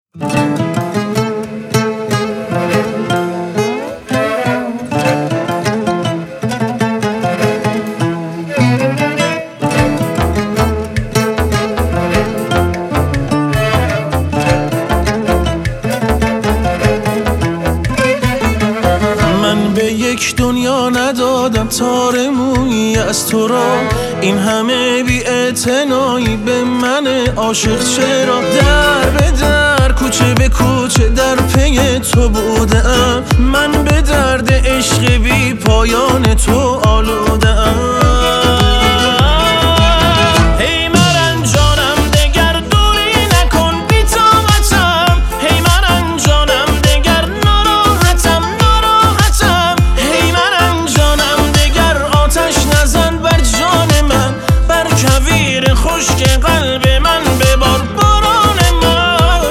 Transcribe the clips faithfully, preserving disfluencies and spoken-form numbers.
یک دنیا ندادم تار مویی از تو را، این همه بی‌اعتنایی به من عاشق چرا؟ در به در کوچه به کوچه در پی تو بودم، من به درد عشق بی پایان تو آلودم. خشک قلب من ببار باران من.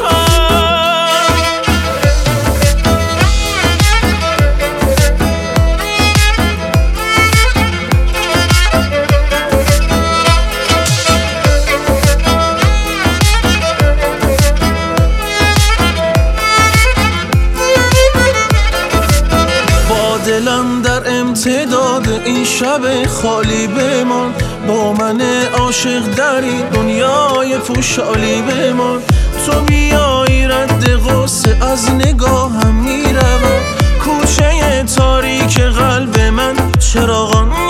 با دلم در امتداد این شب خالی بمان، با من عاشق در این دنیای پوشالی بمان. تو بیایی رد غصه از نگاهم میروم، کوچه تاریک قلب من چراغان